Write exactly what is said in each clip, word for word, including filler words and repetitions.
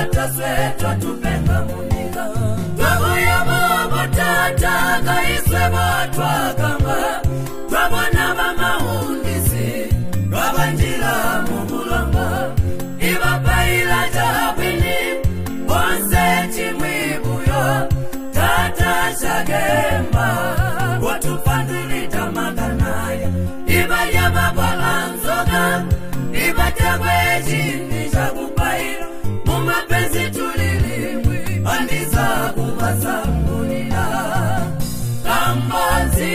tata sweta tupenga munika twabuya bobo tata kaiswe botwa kamba twabona bamahundisi lwabanjira mu bulongo ibapaila jabini bonse chimwibuyo tata shagemba watupandilita maganaya ibaya baba anzoga ibategwe chini chakupaila mumapenzi tulilimwi andiza kubasamulila Kambanzi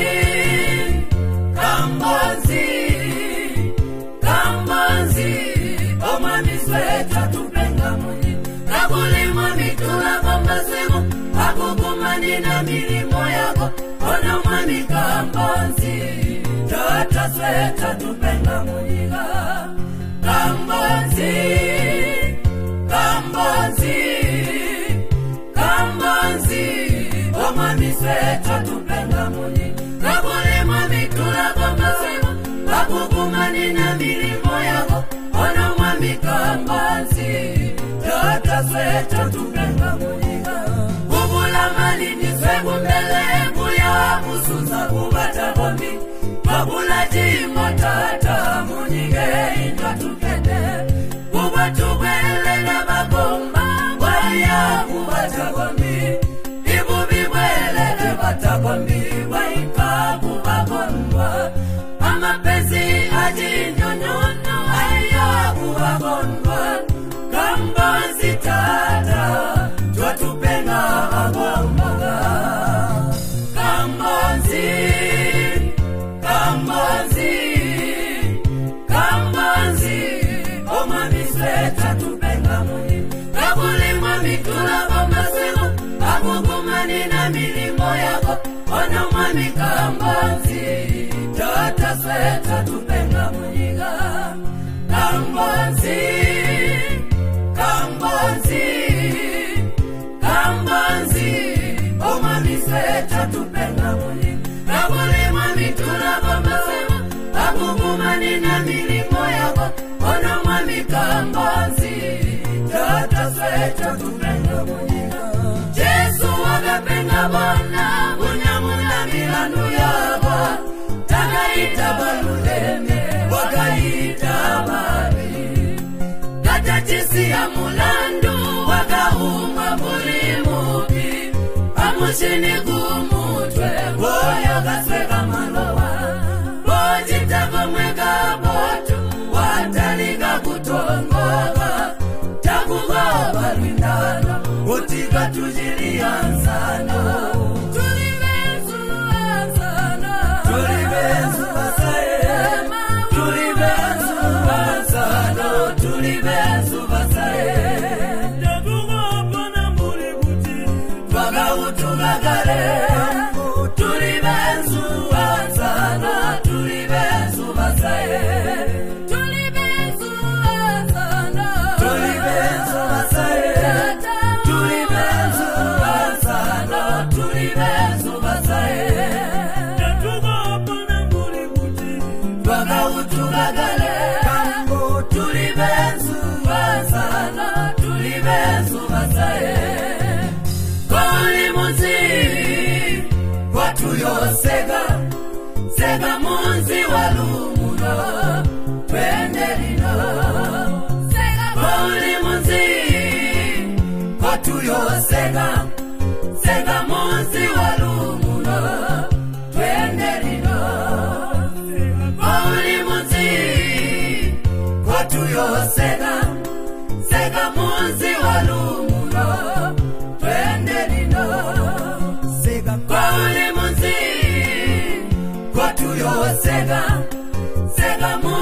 Kambanzi Kambanzi omani sweta tupenga muni kakulima mitula kombasimo akukumani na milimo yako ona mwami Kambanzi tata sweta tupenga muniga Kambanzi Kambanzi Kambanzi omani sweta tupenga muni kakulima mitula kombasimo akukumani na milimo yako ona mwami Kambanzi tata sweta tupenga muniga kubula mali ni swegu mbele kuya kusuza kubata kombi babula jimo tata munige inda tukende kubatu bwele na bagomba waya kubata kombi ibubi bwele na bata kombi waika kubagondwa ama pezi ajinyonyono waya kubagondwa Kambanzi tata twatupenga agombaga Kambanzi Kambanzi Kambanzi omani sweta tupenga muni kakulima mitula kombasimo akukumani na milimo yako ona mwami Kambanzi tata sweta tupenga muniga Kambanzi Kambanzi Kambanzi omani sweta tupenga muni kakulima mitula kombasimo akukumani na milimo yako ona mwami Kambanzi tata sweta tupenga muniga Jesu wakapenga bona munyamuna milandu yaba takaita baluleme wakaita bari katachisi ya mulandu wakauma mulimuki amushini kumutwe boyo kasweka malowa bojitako mweka botu watalika kutongoga takugoba lwindano utika tujilianzano tulibezu anzano tulibezu basaye tulibezu anzano tulibezu basaye takugoba na mulibuti twaga utugagare tulibezu anzano tulibezu basaye tulibezu anzano tulibezu basaye tulibezu anzano tulibezu basaye tatugopana mulibuti twaga utugagale tulibezu anzano tulibezu basaye koli munzi watu yosega sega munzi walumuno twendelino sega koli munzi watu yosega sega munzi walumuno twendelino koli munzi watu yosega sega munzi walumuno twendelino sega koli munzi watu yosega sega munzi